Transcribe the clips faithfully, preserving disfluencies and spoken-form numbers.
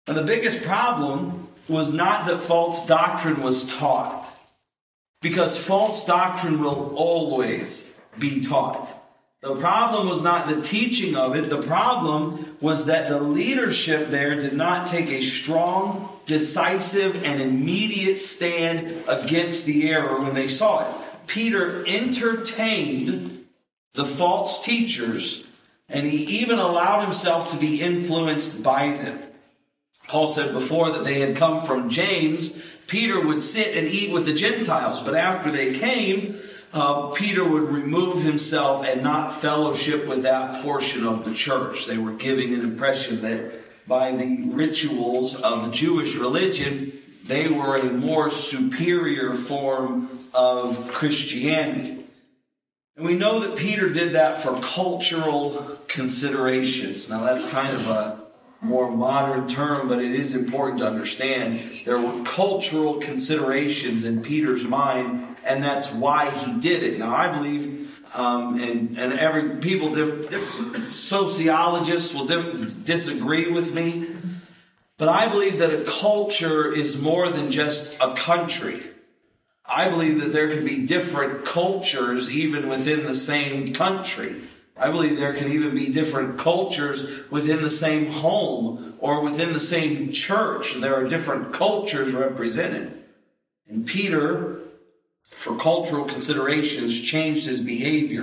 And the biggest problem was not that false doctrine was taught, because false doctrine will always be taught. The problem was not the teaching of it. The problem was that the leadership there did not take a strong, decisive, and immediate stand against the error when they saw it. Peter entertained the false teachers, and he even allowed himself to be influenced by them. Paul said before that they had come from James. Peter would sit and eat with the Gentiles, but after they came, uh, Peter would remove himself and not fellowship with that portion of the church. They were giving an impression that by the rituals of the Jewish religion, they were a more superior form of Christianity. And we know that Peter did that for cultural considerations. Now that's kind of a more modern term, but it is important to understand there were cultural considerations in Peter's mind, and that's why he did it. Now, I believe, um, and and every people, diff, diff, sociologists will diff, disagree with me, but I believe that a culture is more than just a country. I believe that there can be different cultures even within the same country. I believe there can even be different cultures within the same home or within the same church. There are different cultures represented. And Peter, for cultural considerations, changed his behavior.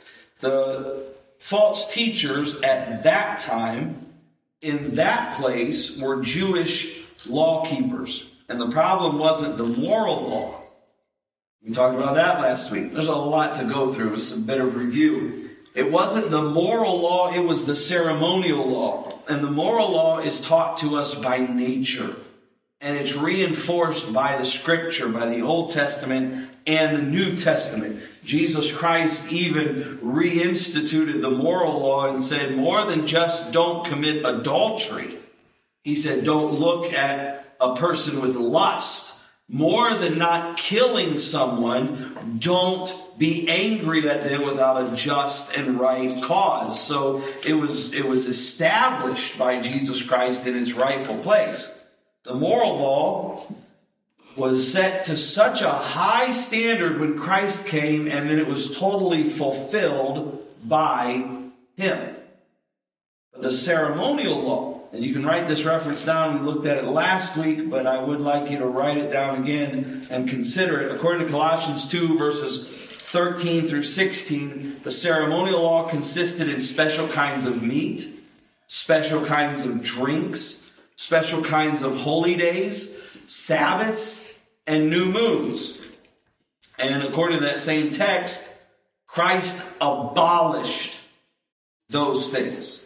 The false teachers at that time, in that place, were Jewish law keepers. And the problem wasn't the moral law. We talked about that last week. There's a lot to go through. It's a bit of review. It wasn't the moral law, it was the ceremonial law. And the moral law is taught to us by nature. And it's reinforced by the Scripture, by the Old Testament and the New Testament. Jesus Christ even reinstituted the moral law and said more than just don't commit adultery. He said don't look at a person with lust. More than not killing someone, don't be angry at them without a just and right cause. So it was it was established by Jesus Christ in its rightful place. The moral law was set to such a high standard when Christ came, and then it was totally fulfilled by Him. But the ceremonial law, and you can write this reference down. We looked at it last week, but I would like you to write it down again and consider it. According to Colossians two, verses thirteen through sixteen, the ceremonial law consisted in special kinds of meat, special kinds of drinks, special kinds of holy days, Sabbaths, and new moons. And according to that same text, Christ abolished those things.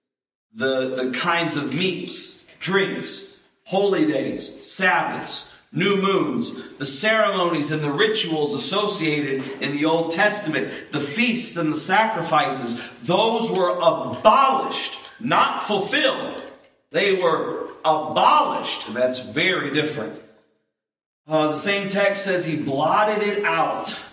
The, the kinds of meats, drinks, holy days, Sabbaths, new moons, the ceremonies and the rituals associated in the Old Testament, the feasts and the sacrifices, those were abolished, not fulfilled. They were abolished. And that's very different. Uh, the same text says he blotted it out. It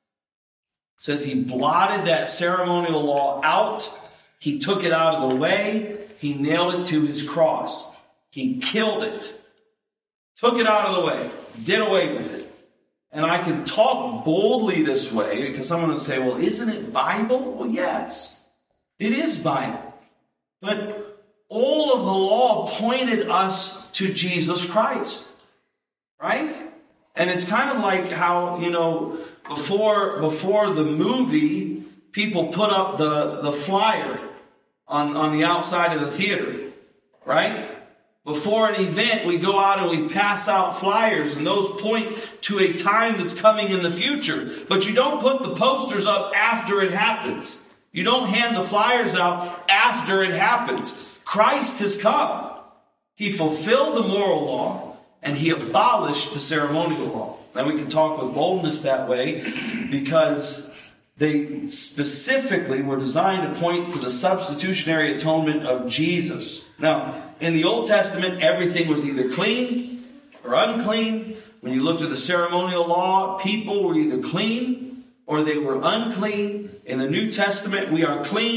says he blotted that ceremonial law out. He took it out of the way. He nailed it to his cross. He killed it. Took it out of the way. Did away with it. And I can talk boldly this way because someone would say, well, isn't it Bible? Well, yes. It is Bible. But all of the law pointed us to Jesus Christ. Right? And it's kind of like how, you know, before, before the movie, people put up the, the flyer on, on the outside of the theater, right? Before an event, we go out and we pass out flyers, and those point to a time that's coming in the future. But you don't put the posters up after it happens. You don't hand the flyers out after it happens. Christ has come. He fulfilled the moral law, and he abolished the ceremonial law. Now we can talk with boldness that way because they specifically were designed to point to the substitutionary atonement of Jesus. Now, in the Old Testament, everything was either clean or unclean. When you looked at the ceremonial law, people were either clean or they were unclean. In the New Testament, we are clean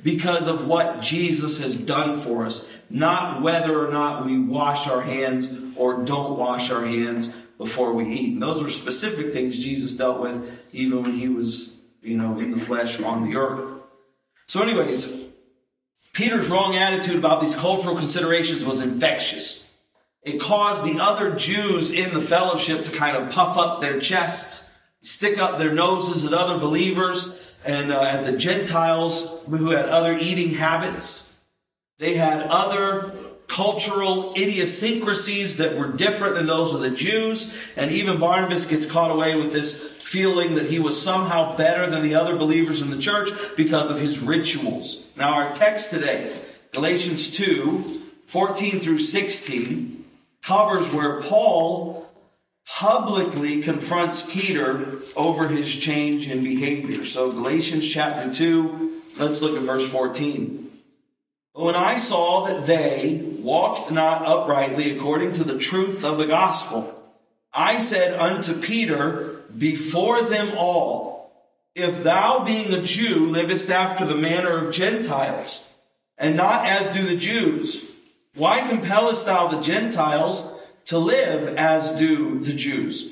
because of what Jesus has done for us, not whether or not we wash our hands or don't wash our hands before we eat. And those were specific things Jesus dealt with even when he was, you know, in the flesh on the earth. So anyways, Peter's wrong attitude about these cultural considerations was infectious. It caused the other Jews in the fellowship to kind of puff up their chests, stick up their noses at other believers and uh, at the Gentiles who had other eating habits. They had other cultural idiosyncrasies that were different than those of the Jews. And even Barnabas gets caught away with this feeling that he was somehow better than the other believers in the church because of his rituals. Now our text today, Galatians two, fourteen through sixteen, covers where Paul publicly confronts Peter over his change in behavior. So Galatians chapter two, let's look at verse fourteen. But when I saw that they walked not uprightly according to the truth of the gospel, I said unto Peter before them all, if thou being a Jew livest after the manner of Gentiles, and not as do the Jews, why compellest thou the Gentiles to live as do the Jews?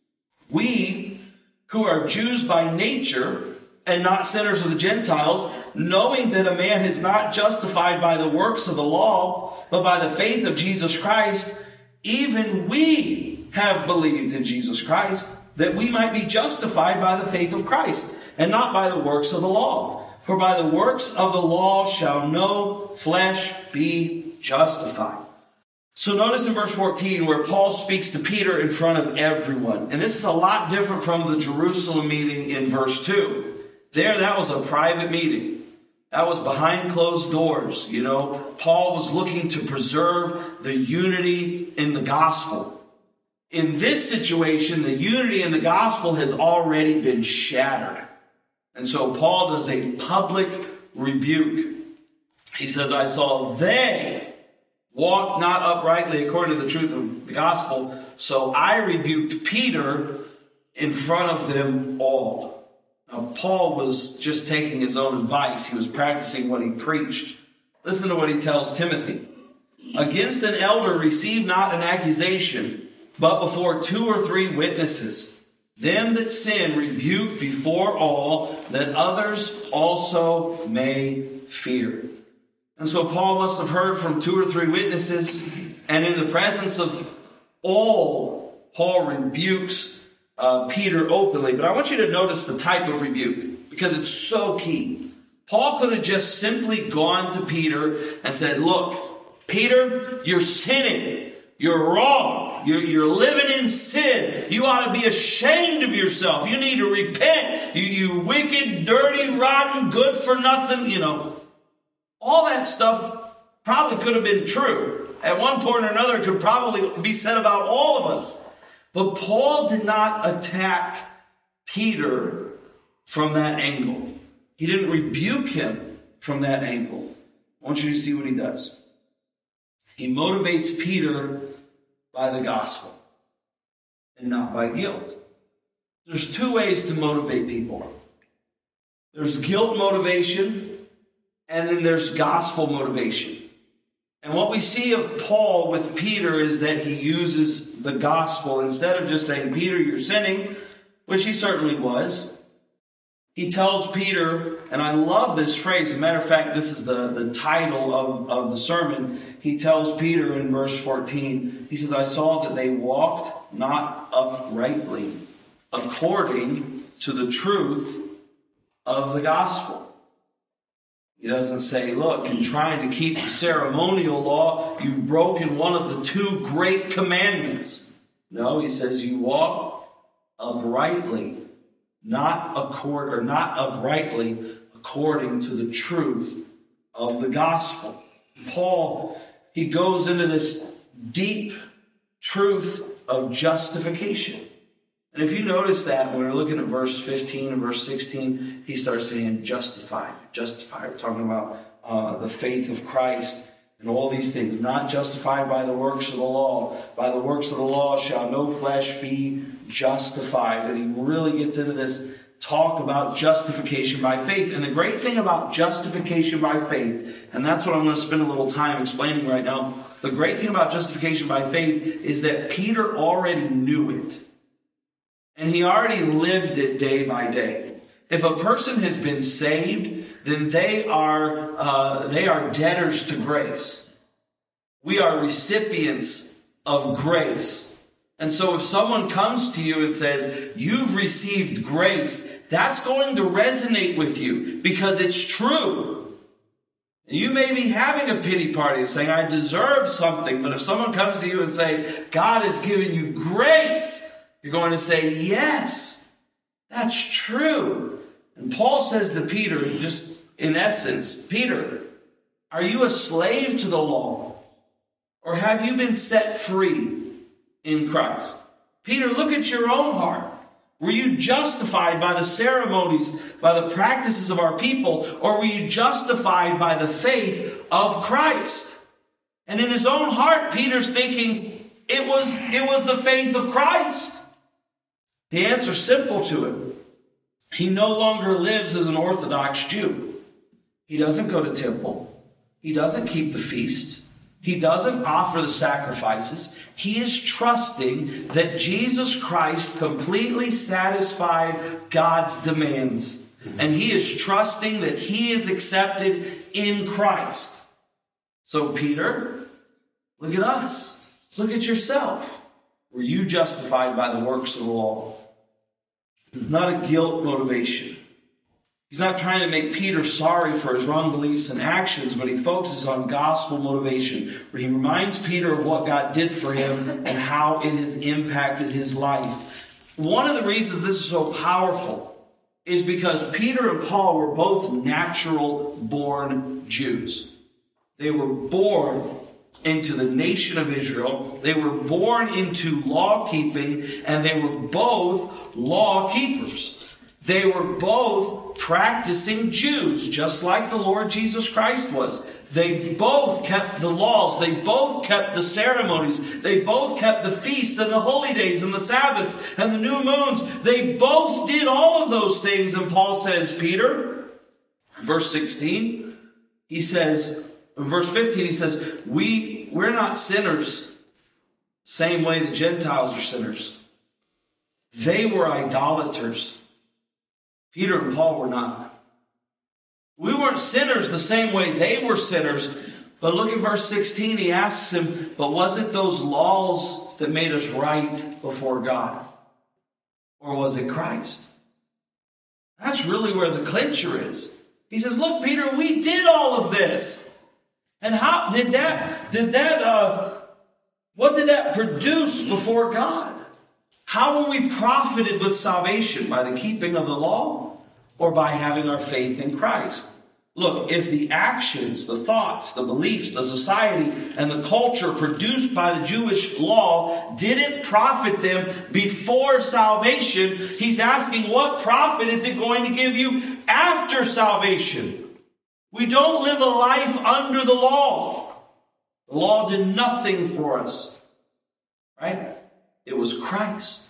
We, who are Jews by nature, and not sinners of the Gentiles, knowing that a man is not justified by the works of the law, but by the faith of Jesus Christ, even we have believed in Jesus Christ, that we might be justified by the faith of Christ, and not by the works of the law. For by the works of the law shall no flesh be justified. So notice in verse fourteen where Paul speaks to Peter in front of everyone. And this is a lot different from the Jerusalem meeting in verse two. There, that was a private meeting. That was behind closed doors. You know, Paul was looking to preserve the unity in the gospel. In this situation, the unity in the gospel has already been shattered. And so Paul does a public rebuke. He says, I saw they walk not uprightly according to the truth of the gospel, so I rebuked Peter in front of them all. Now, Paul was just taking his own advice. He was practicing what he preached. Listen to what he tells Timothy. Against an elder receive not an accusation, but before two or three witnesses. Them that sin rebuke before all, that others also may fear. And so Paul must have heard from two or three witnesses, and in the presence of all, Paul rebukes uh, Peter openly. But I want you to notice the type of rebuke, because it's so key. Paul could have just simply gone to Peter and said, look, Peter, you're sinning. You're wrong. You're, you're living in sin. You ought to be ashamed of yourself. You need to repent. You, you wicked, dirty, rotten, good for nothing, you know. All that stuff probably could have been true. At one point or another, it could probably be said about all of us. But Paul did not attack Peter from that angle. He didn't rebuke him from that angle. I want you to see what he does. He motivates Peter by the gospel and not by guilt. There's two ways to motivate people. There's guilt motivation, and then there's gospel motivation. And what we see of Paul with Peter is that he uses the gospel. Instead of just saying, Peter, you're sinning, which he certainly was, he tells Peter, and I love this phrase. As a matter of fact, this is the, the title of, of the sermon. He tells Peter in verse fourteen, he says, I saw that they walked not uprightly according to the truth of the gospel. He doesn't say, look, in trying to keep the ceremonial law, you've broken one of the two great commandments. No, he says you walk uprightly, not accord or not uprightly according to the truth of the gospel. Paul, he goes into this deep truth of justification. And if you notice that when we're looking at verse fifteen and verse sixteen, he starts saying justified, justified. We're talking about uh, the faith of Christ and all these things. Not justified by the works of the law. By the works of the law shall no flesh be justified. And he really gets into this talk about justification by faith. And the great thing about justification by faith, and that's what I'm going to spend a little time explaining right now, the great thing about justification by faith is that Peter already knew it. And he already lived it day by day. If a person has been saved, then they are uh, they are debtors to grace. We are recipients of grace. And so if someone comes to you and says, you've received grace, that's going to resonate with you because it's true. You may be having a pity party and saying, I deserve something. But if someone comes to you and say, God has given you grace, you're going to say, yes, that's true. And Paul says to Peter, just in essence, Peter, are you a slave to the law? Or have you been set free in Christ? Peter, look at your own heart. Were you justified by the ceremonies, by the practices of our people, or were you justified by the faith of Christ? And in his own heart, Peter's thinking, it was, it was the faith of Christ. The answer's simple to him. He no longer lives as an Orthodox Jew. He doesn't go to temple. He doesn't keep the feasts. He doesn't offer the sacrifices. He is trusting that Jesus Christ completely satisfied God's demands. And he is trusting that he is accepted in Christ. So Peter, look at us. Look at yourself. Were you justified by the works of the law? Not a guilt motivation. He's not trying to make Peter sorry for his wrong beliefs and actions, but he focuses on gospel motivation, where he reminds Peter of what God did for him and how it has impacted his life. One of the reasons this is so powerful is because Peter and Paul were both natural-born Jews. They were born into the nation of Israel. They were born into law-keeping, and they were both law-keepers. They were both practicing Jews, just like the Lord Jesus Christ was. They both kept the laws. They both kept the ceremonies. They both kept the feasts and the holy days and the Sabbaths and the new moons. They both did all of those things. And Paul says, Peter, verse sixteen, he says, in verse fifteen, he says, we, we're not sinners, same way the Gentiles are sinners. They were idolaters. Peter and Paul were not. We weren't sinners the same way they were sinners. But look at verse sixteen. He asks him, but was it those laws that made us right before God? Or was it Christ? That's really where the clincher is. He says, look, Peter, we did all of this. And how did that, did that, uh, what did that produce before God? How were we profited with salvation? By the keeping of the law or by having our faith in Christ? Look, if the actions, the thoughts, the beliefs, the society, and the culture produced by the Jewish law didn't profit them before salvation, he's asking, what profit is it going to give you after salvation? We don't live a life under the law. The law did nothing for us, right? It was Christ.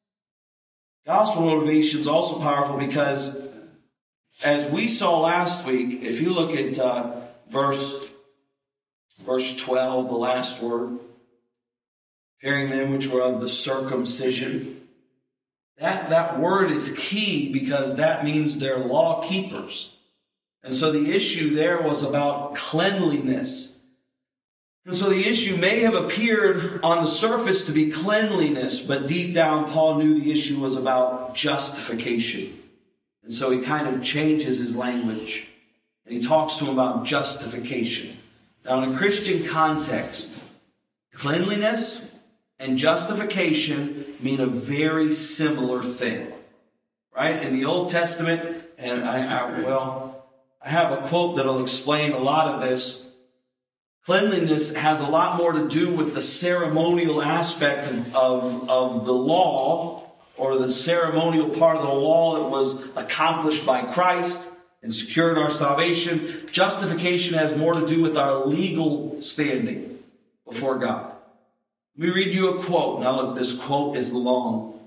Gospel motivation is also powerful because, as we saw last week, if you look at uh, verse verse twelve, the last word, hearing them which were of the circumcision, that, that word is key because that means they're law keepers. And so the issue there was about cleanliness. And so the issue may have appeared on the surface to be cleanliness, but deep down Paul knew the issue was about justification. And so he kind of changes his language. And he talks to him about justification. Now in a Christian context, cleanliness and justification mean a very similar thing. Right? In the Old Testament, and I, I well, I have a quote that'll explain a lot of this. Cleanliness has a lot more to do with the ceremonial aspect of, of, of the law, or the ceremonial part of the law that was accomplished by Christ and secured our salvation. Justification has more to do with our legal standing before God. Let me read you a quote. Now look, this quote is long.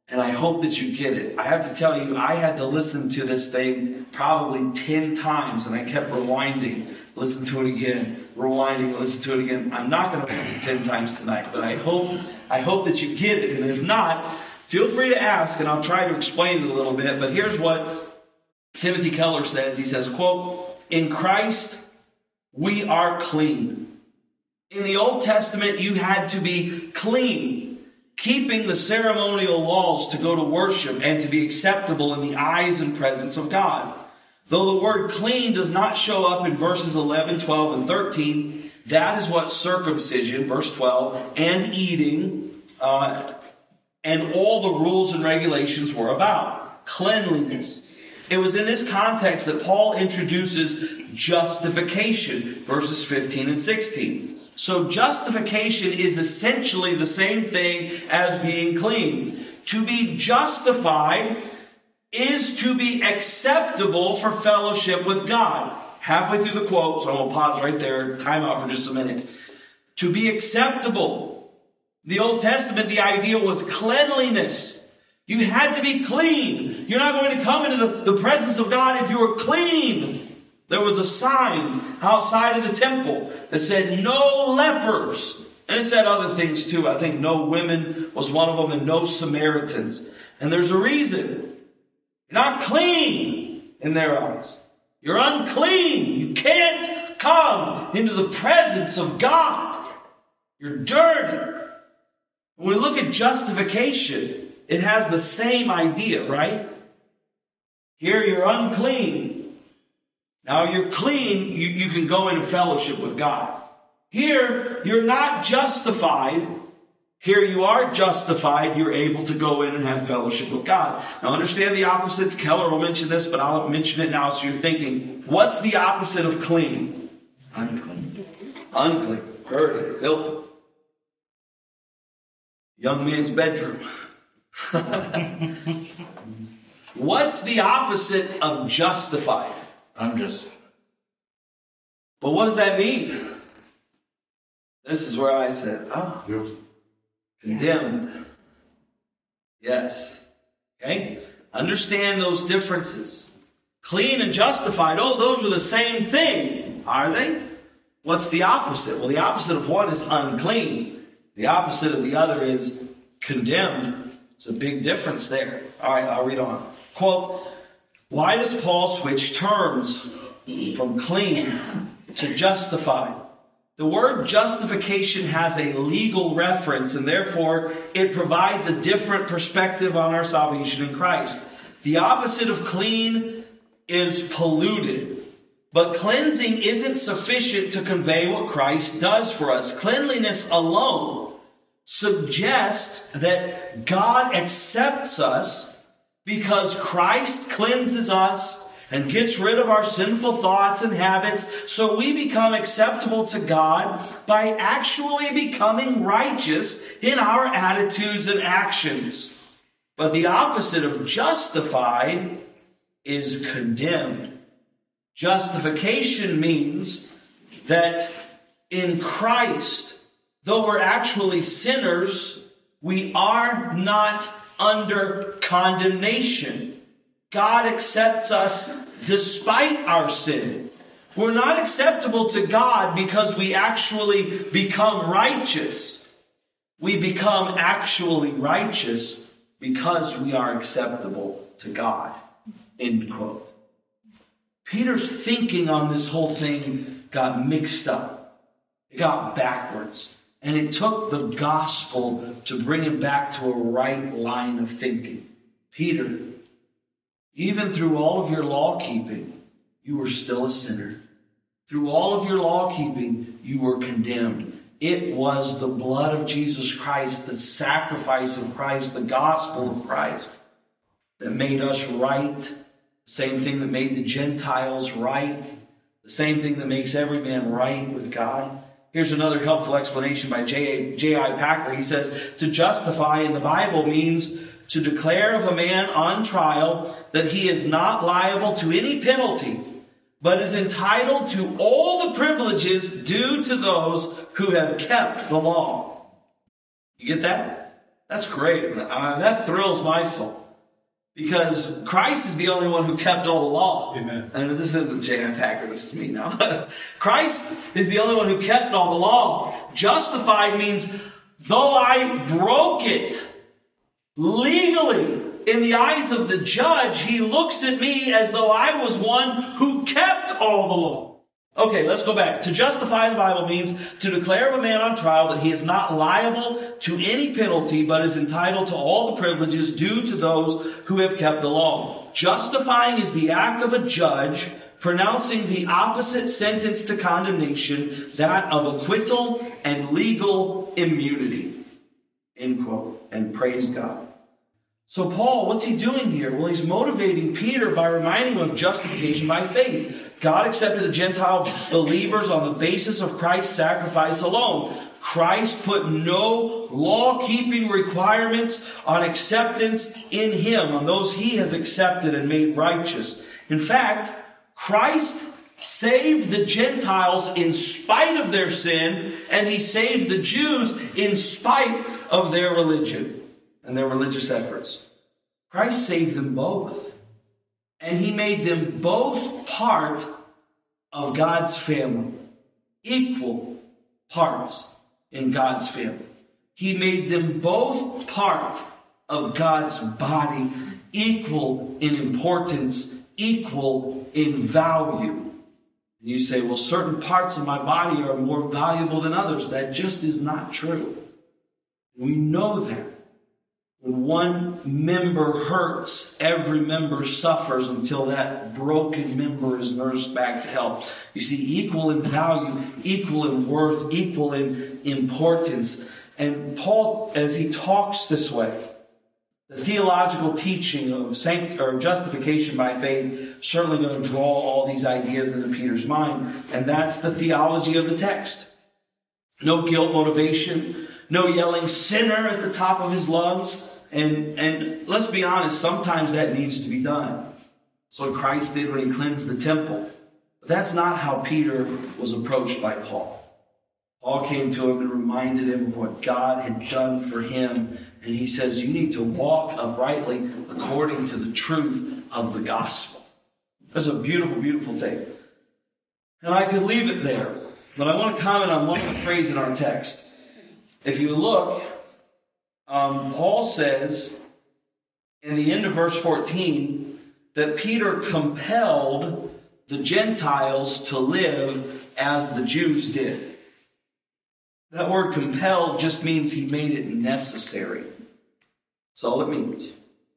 And I hope that you get it. I have to tell you, I had to listen to this thing probably ten times, and I kept rewinding, listen to it again, rewinding, listen to it again. I'm not going to read it ten times tonight, but I hope I hope that you get it. And if not, feel free to ask, and I'll try to explain it a little bit. But here's what Timothy Keller says. He says, quote, "In Christ, we are clean. In the Old Testament, you had to be clean, keeping the ceremonial laws to go to worship and to be acceptable in the eyes and presence of God. Though the word clean does not show up in verses eleven, twelve, and thirteen, that is what circumcision, verse twelve, and eating, uh, and all the rules and regulations were about. Cleanliness. It was in this context that Paul introduces justification, verses fifteen and sixteen. So justification is essentially the same thing as being clean. To be justified is to be acceptable for fellowship with God. Halfway through the quote, so I'm going to pause right there, time out for just a minute. To be acceptable. In the Old Testament, the idea was cleanliness. You had to be clean. You're not going to come into the, the presence of God if you were clean. There was a sign outside of the temple that said, no lepers. And it said other things too. I think no women was one of them, and no Samaritans. And there's a reason. You're not clean in their eyes. You're unclean. You can't come into the presence of God. You're dirty. When we look at justification, it has the same idea, right? Here you're unclean. Now you're clean, you, you can go into fellowship with God. Here, you're not justified. Here you are justified. You're able to go in and have fellowship with God. Now understand the opposites. Keller will mention this, but I'll mention it now so you're thinking, what's the opposite of clean? Unclean. Unclean. Dirty. Filthy. Young man's bedroom. What's the opposite of justified? Unjustified. But what does that mean? This is where I said, oh, Yes. condemned. Yes. Okay? Understand those differences. Clean and justified, oh, those are the same thing. Are they? What's the opposite? Well, the opposite of one is unclean. The opposite of the other is condemned. There's a big difference there. All right, I'll read on. Quote, why does Paul switch terms from clean to justified? The word justification has a legal reference, and therefore it provides a different perspective on our salvation in Christ. The opposite of clean is polluted. But cleansing isn't sufficient to convey what Christ does for us. Cleanliness alone suggests that God accepts us because Christ cleanses us and gets rid of our sinful thoughts and habits, so we become acceptable to God by actually becoming righteous in our attitudes and actions. But the opposite of justified is condemned. Justification means that in Christ, though we're actually sinners, we are not under condemnation. God accepts us despite our sin. We're not acceptable to God because we actually become righteous. We become actually righteous because we are acceptable to God. End quote. Peter's thinking on this whole thing got mixed up. It got backwards. And it took the gospel to bring him back to a right line of thinking. Peter, even through all of your law keeping, you were still a sinner. Through all of your law keeping, you were condemned. It was the blood of Jesus Christ, the sacrifice of Christ, the gospel of Christ that made us right. The same thing that made the Gentiles right. The same thing that makes every man right with God. Here's another helpful explanation by J I Packer. He says, to justify in the Bible means to declare of a man on trial that he is not liable to any penalty, but is entitled to all the privileges due to those who have kept the law. You get that? That's great. Uh, that thrills my soul. Because Christ is the only one who kept all the law. Amen. And this isn't J M Packer, this is me now. Christ is the only one who kept all the law. Justified means, though I broke it legally in the eyes of the judge, he looks at me as though I was one who kept all the law. Okay, let's go back. To justify in the Bible means to declare of a man on trial that he is not liable to any penalty, but is entitled to all the privileges due to those who have kept the law. Justifying is the act of a judge pronouncing the opposite sentence to condemnation, that of acquittal and legal immunity. End quote. And praise God. So Paul, what's he doing here? Well, he's motivating Peter by reminding him of justification by faith. God accepted the Gentile believers on the basis of Christ's sacrifice alone. Christ put no law-keeping requirements on acceptance in him, on those he has accepted and made righteous. In fact, Christ saved the Gentiles in spite of their sin, and he saved the Jews in spite of their religion and their religious efforts. Christ saved them both. And he made them both part of God's family. Equal parts in God's family. He made them both part of God's body. Equal in importance. Equal in value. And you say, well, certain parts of my body are more valuable than others. That just is not true. We know that. When one member hurts, every member suffers until that broken member is nursed back to health. You see, equal in value, equal in worth, equal in importance. And Paul, as he talks this way, the theological teaching of sanct- or justification by faith certainly going to draw all these ideas into Peter's mind. And that's the theology of the text. No guilt motivation. No yelling sinner at the top of his lungs. And, and let's be honest, sometimes that needs to be done. That's what Christ did when he cleansed the temple. But that's not how Peter was approached by Paul. Paul came to him and reminded him of what God had done for him. And he says, you need to walk uprightly according to the truth of the gospel. That's a beautiful, beautiful thing. And I could leave it there. But I want to comment on one phrase in our text. If you look, um, Paul says in the end of verse fourteen that Peter compelled the Gentiles to live as the Jews did. That word compelled just means he made it necessary. That's all it means.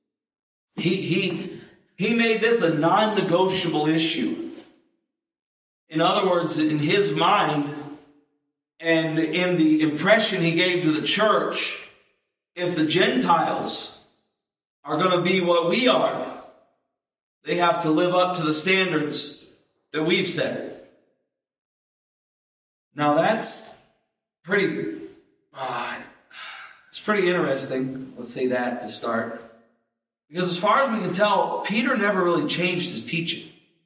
He, he, he made this a non-negotiable issue. In other words, in his mind and in the impression he gave to the church, if the Gentiles are going to be what we are, they have to live up to the standards that we've set. Now that's pretty, uh, it's pretty interesting. Let's say that to start. Because as far as we can tell, Peter never really changed his teaching.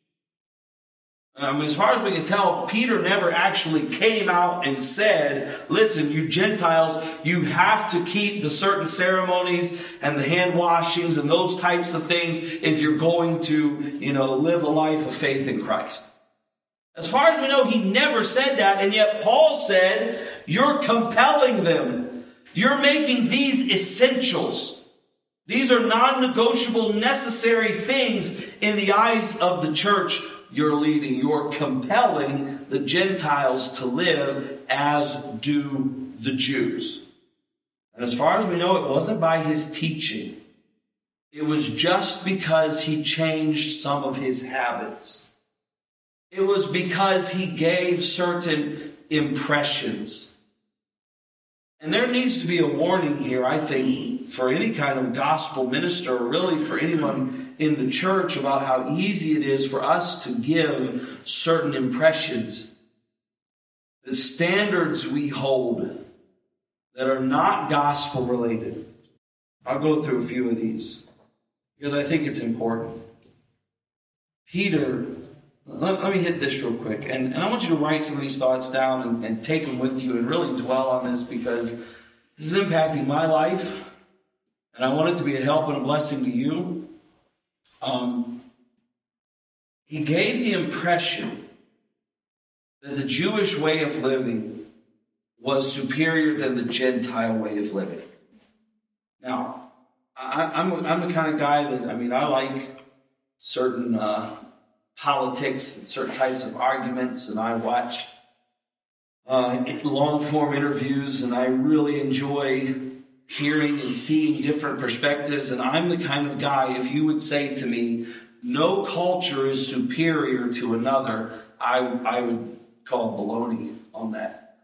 I mean, as far as we can tell, Peter never actually came out and said, listen, you Gentiles, you have to keep the certain ceremonies and the hand washings and those types of things if you're going to, you know, live a life of faith in Christ. As far as we know, he never said that, and yet Paul said, you're compelling them. You're making these essentials. These are non-negotiable, necessary things in the eyes of the church you're leading. You're compelling the Gentiles to live as do the Jews. And as far as we know, it wasn't by his teaching. It was just because he changed some of his habits. It was because he gave certain impressions. And there needs to be a warning here, I think, for any kind of gospel minister, or really for anyone in the church, about how easy it is for us to give certain impressions. The standards we hold that are not gospel related. I'll go through a few of these because I think it's important. Peter, let, let me hit this real quick. And, and I want you to write some of these thoughts down and, and take them with you and really dwell on this, because this is impacting my life and I want it to be a help and a blessing to you. Um, he gave the impression that the Jewish way of living was superior than the Gentile way of living. Now, I, I'm, I'm the kind of guy that, I mean, I like certain uh, politics and certain types of arguments, and I watch uh, long-form interviews, and I really enjoy hearing and seeing different perspectives. And I'm the kind of guy, if you would say to me, no culture is superior to another, I, I would call baloney on that.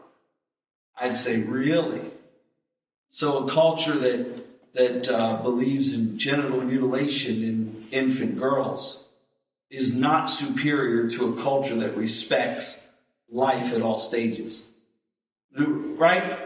I'd say, really? So a culture that that uh, believes in genital mutilation in infant girls is not superior to a culture that respects life at all stages. Right?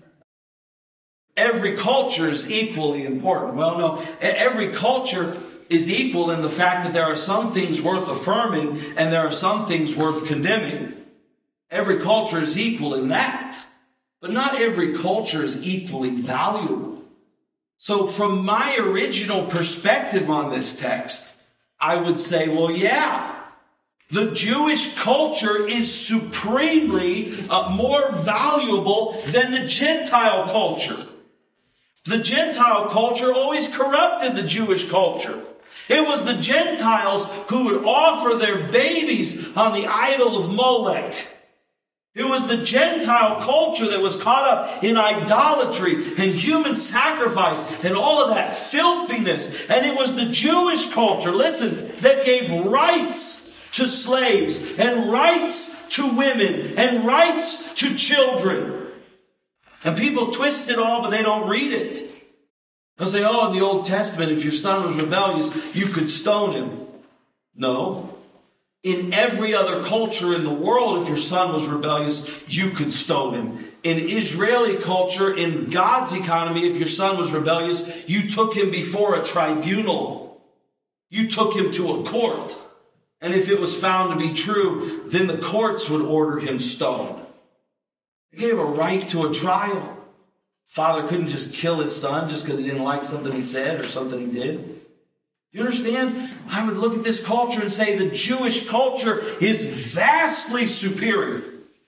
Every culture is equally important. Well, no, every culture is equal in the fact that there are some things worth affirming and there are some things worth condemning. Every culture is equal in that. But not every culture is equally valuable. So from my original perspective on this text, I would say, well, yeah, the Jewish culture is supremely uh, more valuable than the Gentile culture. The Gentile culture always corrupted the Jewish culture. It was the Gentiles who would offer their babies on the idol of Molech. It was the Gentile culture that was caught up in idolatry and human sacrifice and all of that filthiness. And it was the Jewish culture, listen, that gave rights to slaves and rights to women and rights to children. And people twist it all, but they don't read it. They'll say, oh, in the Old Testament, if your son was rebellious, you could stone him. No. In every other culture in the world, if your son was rebellious, you could stone him. In Israeli culture, in God's economy, if your son was rebellious, you took him before a tribunal. You took him to a court. And if it was found to be true, then the courts would order him stoned. They gave a right to a trial. Father couldn't just kill his son just because he didn't like something he said or something he did. You understand? I would look at this culture and say the Jewish culture is vastly superior.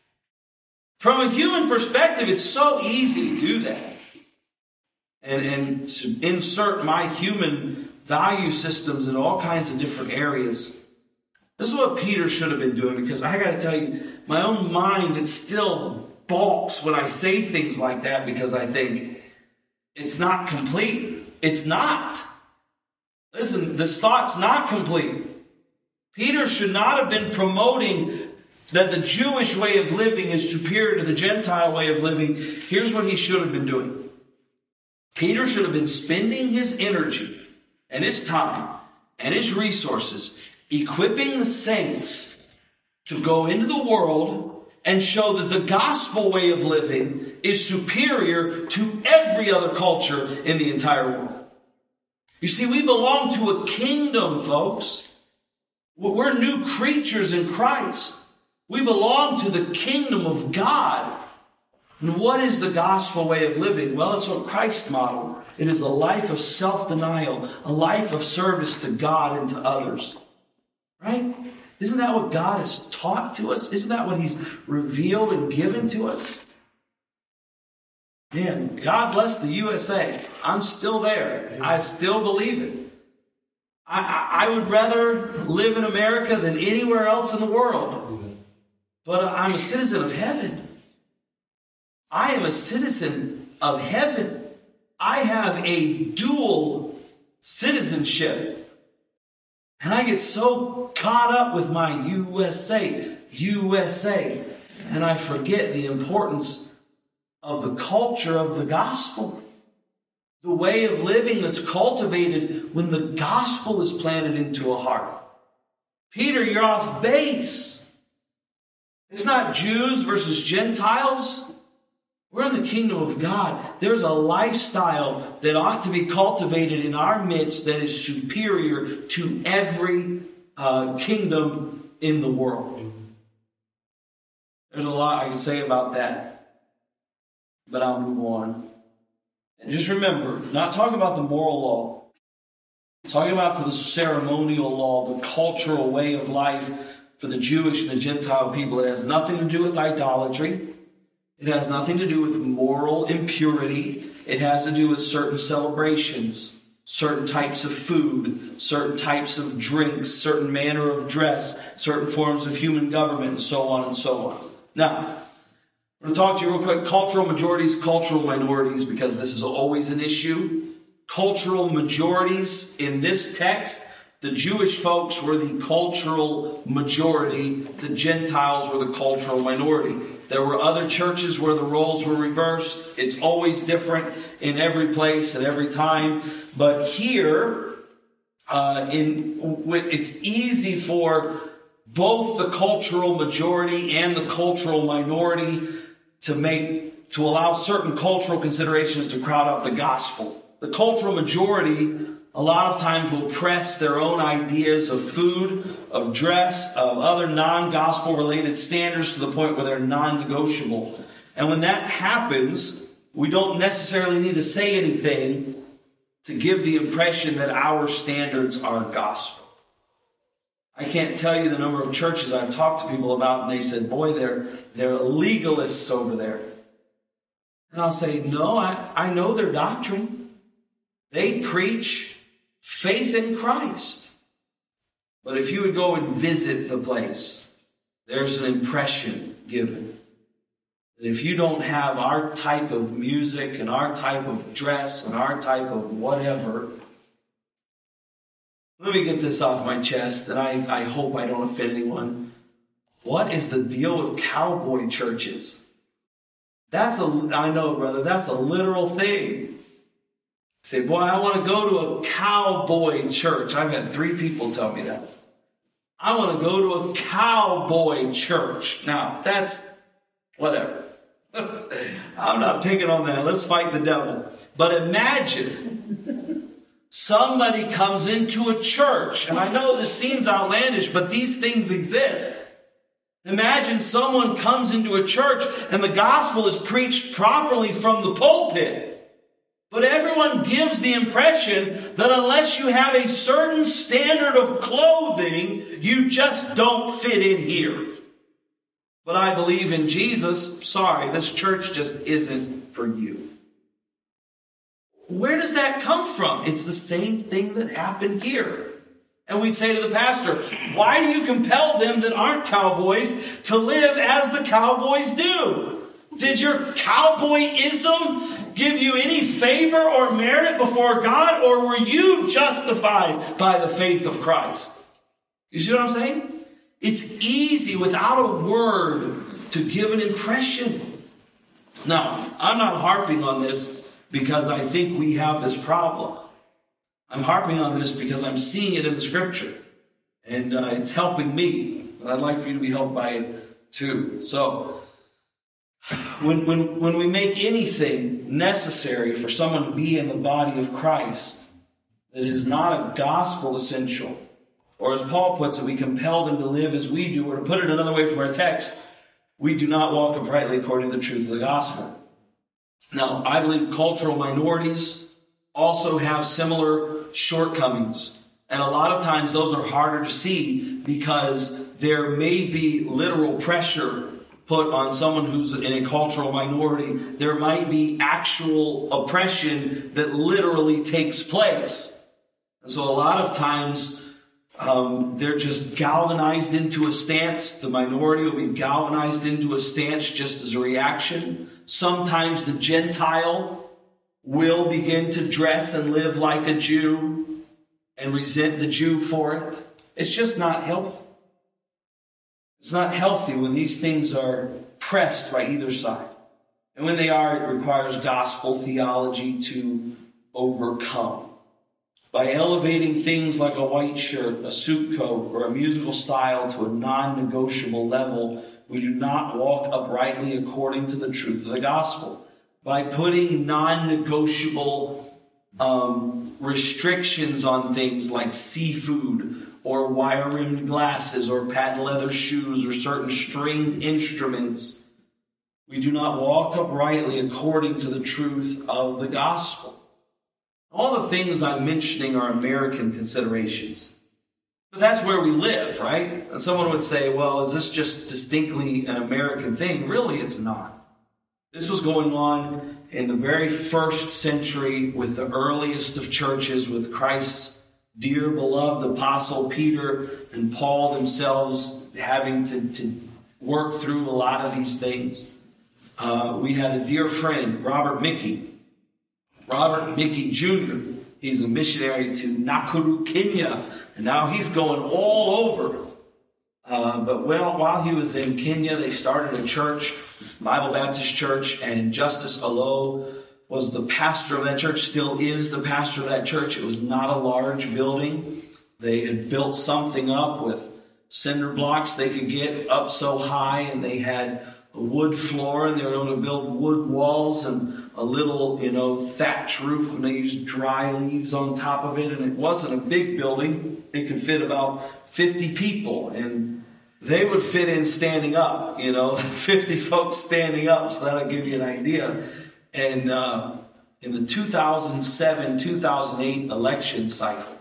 From a human perspective, it's so easy to do that. And, and to insert my human value systems in all kinds of different areas. This is what Peter should have been doing, because I got to tell you, my own mind, it still balks when I say things like that, because I think it's not complete. It's not. Listen, this thought's not complete. Peter should not have been promoting that the Jewish way of living is superior to the Gentile way of living. Here's what he should have been doing. Peter should have been spending his energy and his time and his resources equipping the saints to go into the world and show that the gospel way of living is superior to every other culture in the entire world. You see, we belong to a kingdom, folks. We're new creatures in Christ. We belong to the kingdom of God. And what is the gospel way of living? Well, it's what Christ modeled. It is a life of self-denial, a life of service to God and to others. Right? Isn't that what God has taught to us? Isn't that what He's revealed and given to us? Man, God bless the U S A. I'm still there. Amen. I still believe it. I, I, I would rather live in America than anywhere else in the world. Amen. But I'm a citizen of heaven. I am a citizen of heaven. I have a dual citizenship. And I get so caught up with my U S A, U S A, and I forget the importance of the culture of the gospel. The way of living that's cultivated when the gospel is planted into a heart. Peter, you're off base. It's not Jews versus Gentiles. We're in the kingdom of God. There's a lifestyle that ought to be cultivated in our midst that is superior to every uh, kingdom in the world. There's a lot I can say about that, but I'll move on. And just remember, not talking about the moral law, talking about the ceremonial law, the cultural way of life for the Jewish and the Gentile people. It has nothing to do with idolatry. It has nothing to do with moral impurity. It has to do with certain celebrations, certain types of food, certain types of drinks, certain manner of dress, certain forms of human government, and so on and so on. Now, I'm going to talk to you real quick. Cultural majorities, cultural minorities, because this is always an issue. Cultural majorities in this text, the Jewish folks were the cultural majority. The Gentiles were the cultural minority. There were other churches where the roles were reversed. It's always different in every place and every time. But here, uh, in it's easy for both the cultural majority and the cultural minority to make to allow certain cultural considerations to crowd out the gospel. The cultural majority, a lot of times, will press their own ideas of food, of dress, of other non-gospel related standards to the point where they're non-negotiable. And when that happens, we don't necessarily need to say anything to give the impression that our standards are gospel. I can't tell you the number of churches I've talked to people about, and they said, boy, they're, they're legalists over there. And I'll say, no, I, I know their doctrine. They preach faith in Christ. But if you would go and visit the place, there's an impression given. That if you don't have our type of music and our type of dress and our type of whatever, let me get this off my chest, and I, I hope I don't offend anyone. What is the deal with cowboy churches? That's a, I know, brother, that's a literal thing. Say, boy, I want to go to a cowboy church. I've had three people tell me that. I want to go to a cowboy church. Now, that's whatever. I'm not picking on that. Let's fight the devil. But imagine somebody comes into a church, and I know this seems outlandish, but these things exist. Imagine someone comes into a church and the gospel is preached properly from the pulpit. But everyone gives the impression that unless you have a certain standard of clothing, you just don't fit in here. But I believe in Jesus. Sorry, this church just isn't for you. Where does that come from? It's the same thing that happened here. And we'd say to the pastor, why do you compel them that aren't cowboys to live as the cowboys do? Did your cowboyism give you any favor or merit before God, or were you justified by the faith of Christ? You see what I'm saying? It's easy without a word to give an impression. Now, I'm not harping on this because I think we have this problem. I'm harping on this because I'm seeing it in the scripture, and uh, it's helping me, and I'd like for you to be helped by it too. So, When, when, when we make anything necessary for someone to be in the body of Christ that is not a gospel essential, or as Paul puts it, we compel them to live as we do, or to put it another way from our text, we do not walk uprightly according to the truth of the gospel. Now, I believe cultural minorities also have similar shortcomings. And a lot of times those are harder to see because there may be literal pressure put on someone who's in a cultural minority. There might be actual oppression that literally takes place. And so a lot of times um, they're just galvanized into a stance. The minority will be galvanized into a stance just as a reaction. Sometimes the Gentile will begin to dress and live like a Jew and resent the Jew for it. It's just not healthy. It's not healthy when these things are pressed by either side. And when they are, it requires gospel theology to overcome. By elevating things like a white shirt, a suit coat, or a musical style to a non-negotiable level, we do not walk uprightly according to the truth of the gospel. By putting non-negotiable um, restrictions on things like seafood, or wire-rimmed glasses, or patent leather shoes, or certain stringed instruments, We do not walk uprightly according to the truth of the gospel. All the things I'm mentioning are American considerations. But that's where we live, right? And someone would say, well, is this just distinctly an American thing? Really, it's not. This was going on in the very first century with the earliest of churches, with Christ's dear beloved apostle Peter and Paul themselves having to, to work through a lot of these things. Uh, we had a dear friend, Robert Mickey. Robert Mickey Junior He's a missionary to Nakuru, Kenya, and now he's going all over. Uh, but well, while he was in Kenya, they started a church, Bible Baptist Church, and Justice Alo was the pastor of that church, still is the pastor of that church. It was not a large building. They had built something up with cinder blocks they could get up so high, and they had a wood floor, and they were able to build wood walls and a little, you know, thatch roof, and they used dry leaves on top of it. And it wasn't a big building. It could fit about fifty people, and they would fit in standing up, you know, fifty folks standing up, so that'll give you an idea. And uh, in the two thousand seven two thousand eight election cycle,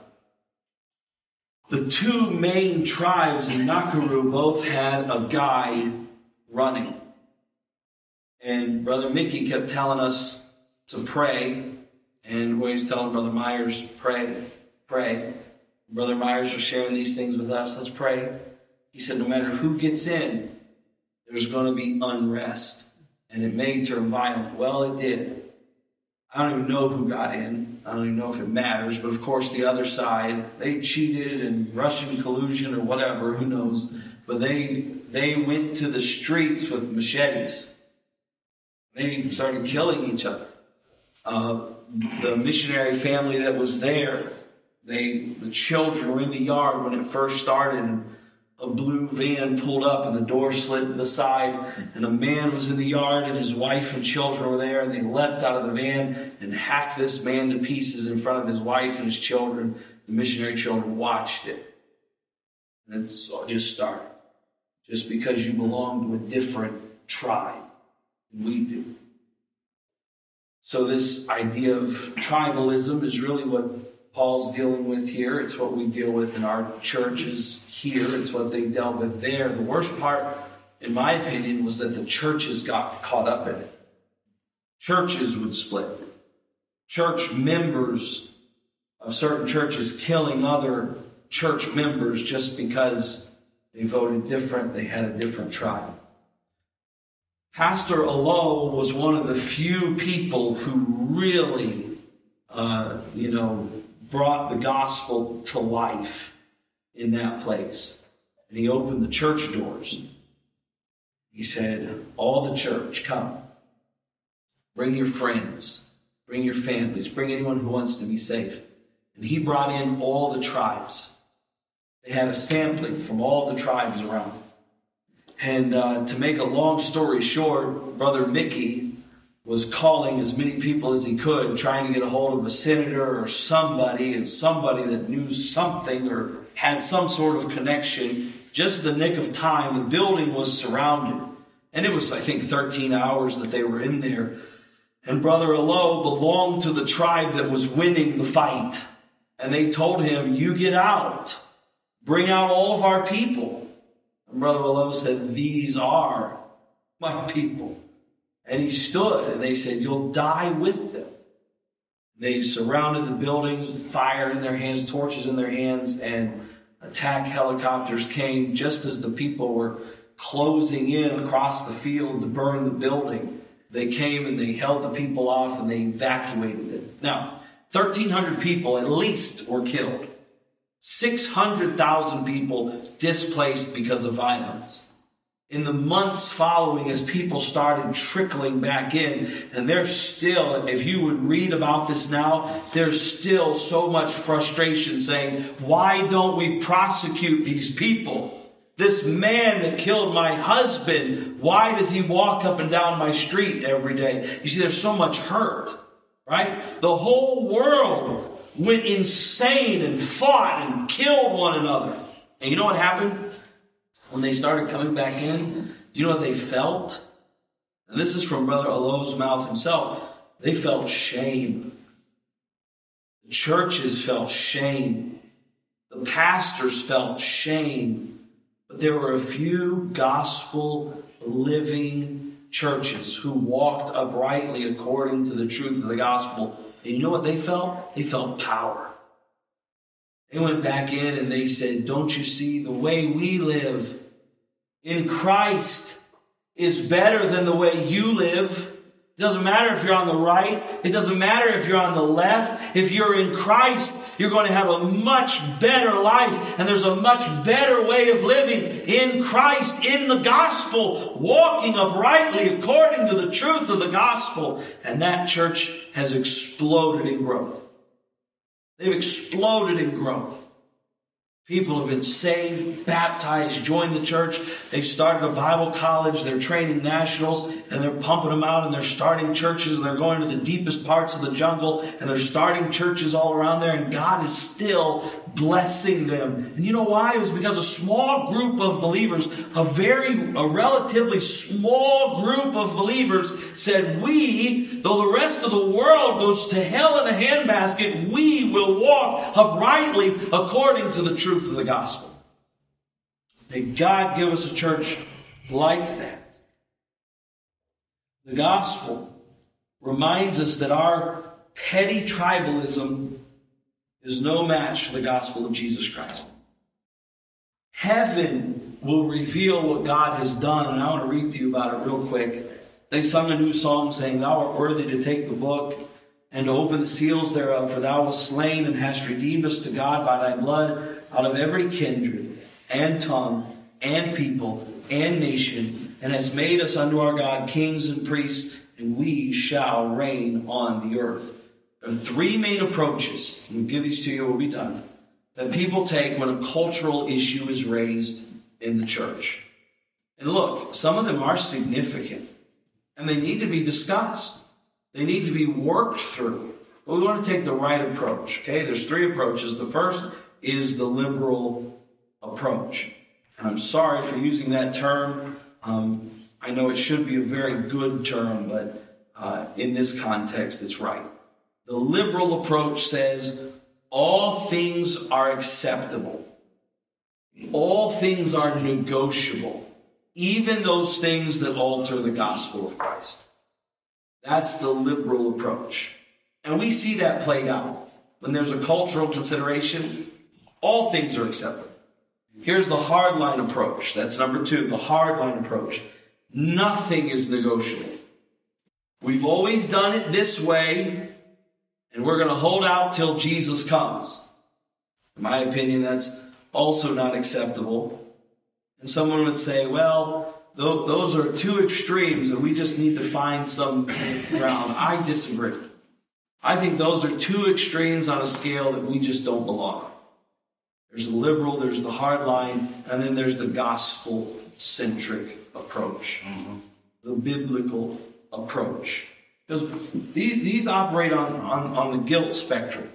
the two main tribes in Nakuru both had a guy running. And Brother Mickey kept telling us to pray. And when he was telling Brother Myers, pray, pray. Brother Myers was sharing these things with us. Let's pray. He said, no matter who gets in, there's going to be unrest. And it may turn violent. Well, it did. I don't even know who got in. I don't even know if it matters. But of course, the other side, they cheated and Russian collusion or whatever, who knows. But they they went to the streets with machetes. They started killing each other. Uh, the missionary family that was there, they the children were in the yard when it first started. And a blue van pulled up and the door slid to the side. And a man was in the yard and his wife and children were there. And they leapt out of the van and hacked this man to pieces in front of his wife and his children. The missionary children watched it. And it's just started. Just because you belong to a different tribe than we do. So this idea of tribalism is really what Paul's dealing with here. It's what we deal with in our churches here. It's what they dealt with there. The worst part, in my opinion, was that the churches got caught up in it. Churches would split. Church members of certain churches killing other church members just because they voted different, they had a different tribe. Pastor Alo was one of the few people who really, uh, you know, brought the gospel to life in that place. And he opened the church doors. He said, all the church, come. Bring your friends. Bring your families. Bring anyone who wants to be saved. And he brought in all the tribes. They had a sampling from all the tribes around. And uh, to make a long story short, Brother Mickey was calling as many people as he could, trying to get a hold of a senator or somebody, and somebody that knew something or had some sort of connection. Just the nick of time, the building was surrounded. And it was, I think, thirteen hours that they were in there. And Brother Alo belonged to the tribe that was winning the fight. And they told him, you get out. Bring out all of our people. And Brother Alo said, these are my people. And he stood, and they said, you'll die with them. They surrounded the buildings with fire in their hands, torches in their hands, and attack helicopters came just as the people were closing in across the field to burn the building. They came and they held the people off and they evacuated them. Now, thirteen hundred people at least were killed. six hundred thousand people displaced because of violence. In the months following, as people started trickling back in, and there's still, if you would read about this now, there's still so much frustration saying, why don't we prosecute these people? This man that killed my husband, why does he walk up and down my street every day? You see, there's so much hurt, right? The whole world went insane and fought and killed one another. And you know what happened? When they started coming back in, do you know what they felt? And this is from Brother Alo's mouth himself. They felt shame. The churches felt shame. The pastors felt shame. But there were a few gospel-living churches who walked uprightly according to the truth of the gospel. And you know what they felt? They felt power. They went back in and they said, don't you see, the way we live in Christ is better than the way you live. It doesn't matter if you're on the right. It doesn't matter if you're on the left. If you're in Christ, you're going to have a much better life. And there's a much better way of living in Christ, in the gospel, walking uprightly according to the truth of the gospel. And that church has exploded in growth. They've exploded in growth. People have been saved, baptized, joined the church. They've started a Bible college. They're training nationals, and they're pumping them out, and they're starting churches, and they're going to the deepest parts of the jungle, and they're starting churches all around there, and God is still blessing them. And you know why? It was because a small group of believers, a very, a relatively small group of believers said, we, though the rest of the world goes to hell in a handbasket, we will walk uprightly according to the truth of the gospel. May God give us a church like that. The gospel reminds us that our petty tribalism is no match for the gospel of Jesus Christ. Heaven will reveal what God has done, and I want to read to you about it real quick. They sung a new song saying, thou art worthy to take the book and to open the seals thereof, for thou wast slain and hast redeemed us to God by thy blood out of every kindred and tongue and people and nation, and hast made us unto our God kings and priests, and we shall reign on the earth. There are three main approaches, and we'll give these to you, we'll be done, that people take when a cultural issue is raised in the church. And look, some of them are significant, and they need to be discussed. They need to be worked through. But we want to take the right approach, okay? There's three approaches. The first is the liberal approach. And I'm sorry for using that term. Um, I know it should be a very good term, but uh, in this context, it's right. The liberal approach says all things are acceptable. All things are negotiable, even those things that alter the gospel of Christ. That's the liberal approach. And we see that played out. When there's a cultural consideration, all things are acceptable. Here's the hardline approach. That's number two, the hardline approach. Nothing is negotiable. We've always done it this way, and we're going to hold out till Jesus comes. In my opinion, that's also not acceptable. And someone would say, well, th- those are two extremes, and we just need to find some ground. I disagree. I think those are two extremes on a scale that we just don't belong on. There's the liberal, there's the hard line, and then there's the gospel-centric approach. Mm-hmm. The biblical approach. Because these, these operate on, on, on the guilt spectrum.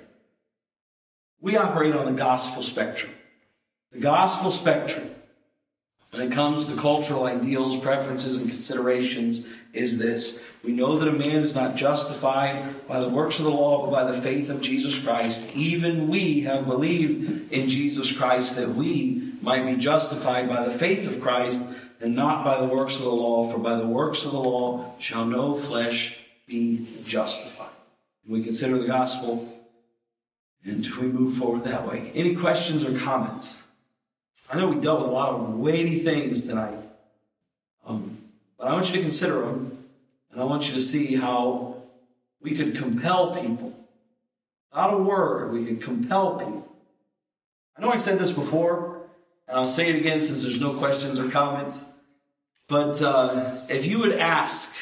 We operate on the gospel spectrum. The gospel spectrum, when it comes to cultural ideals, preferences, and considerations, is this. We know that a man is not justified by the works of the law, but by the faith of Jesus Christ. Even we have believed in Jesus Christ, that we might be justified by the faith of Christ, and not by the works of the law. For by the works of the law shall no flesh be justified. We consider the gospel, and we move forward that way. Any questions or comments? I know we dealt with a lot of weighty things tonight, um, but I want you to consider them, and I want you to see how we could compel people. Without a word, we could compel people. I know I said this before, and I'll say it again since there's no questions or comments, but uh, if you would ask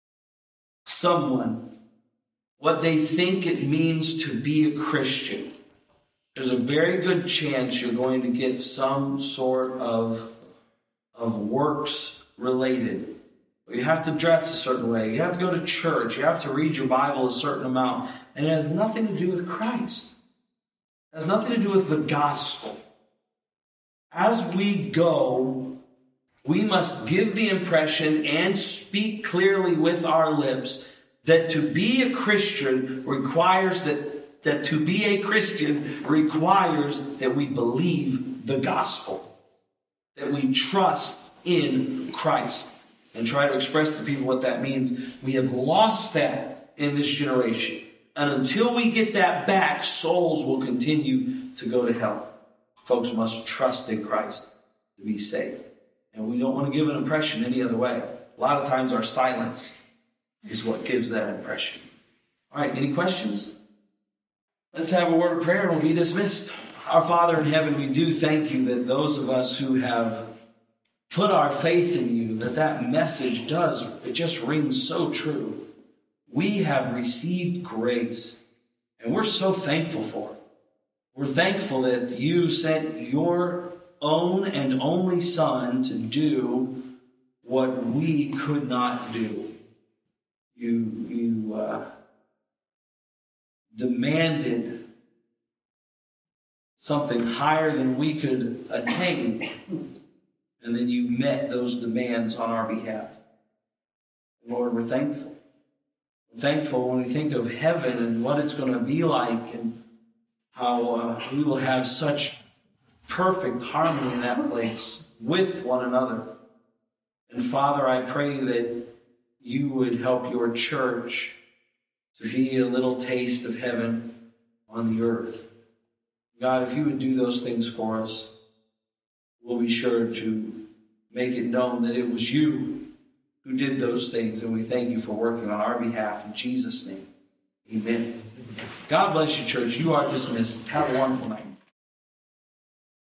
someone what they think it means to be a Christian, there's a very good chance you're going to get some sort of, of works related. You have to dress a certain way. You have to go to church. You have to read your Bible a certain amount. And it has nothing to do with Christ. It has nothing to do with the gospel. As we go We must give the impression and speak clearly with our lips that to be a Christian requires that, that to be a Christian requires that we believe the gospel, that we trust in Christ, and try to express to people what that means. We have lost that in this generation. And until we get that back, souls will continue to go to hell. Folks must trust in Christ to be saved. And we don't want to give an impression any other way. A lot of times our silence is what gives that impression. All right, any questions? Let's have a word of prayer and we'll be dismissed. Our Father in heaven, we do thank you that those of us who have put our faith in you, that that message does, it just rings so true. We have received grace, and we're so thankful for it. We're thankful that you sent your own and only Son to do what we could not do. You, you uh, demanded something higher than we could attain, and then you met those demands on our behalf. Lord, we're thankful. We're thankful when we think of heaven and what it's going to be like, and how uh, we will have such perfect harmony in that place with one another. And Father, I pray that you would help your church to be a little taste of heaven on the earth. God, if you would do those things for us, we'll be sure to make it known that it was you who did those things, and we thank you for working on our behalf. In Jesus' name, amen. God bless you, church. You are dismissed. Have a wonderful night.